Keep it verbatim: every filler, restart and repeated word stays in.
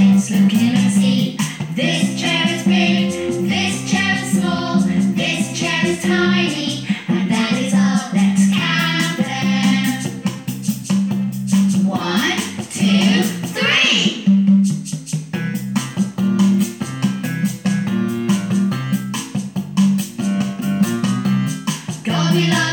Let's look in and see. This chair is big, this chair is small, this chair is tiny, and that is all. Let's count them. One, two, three. Goldilocks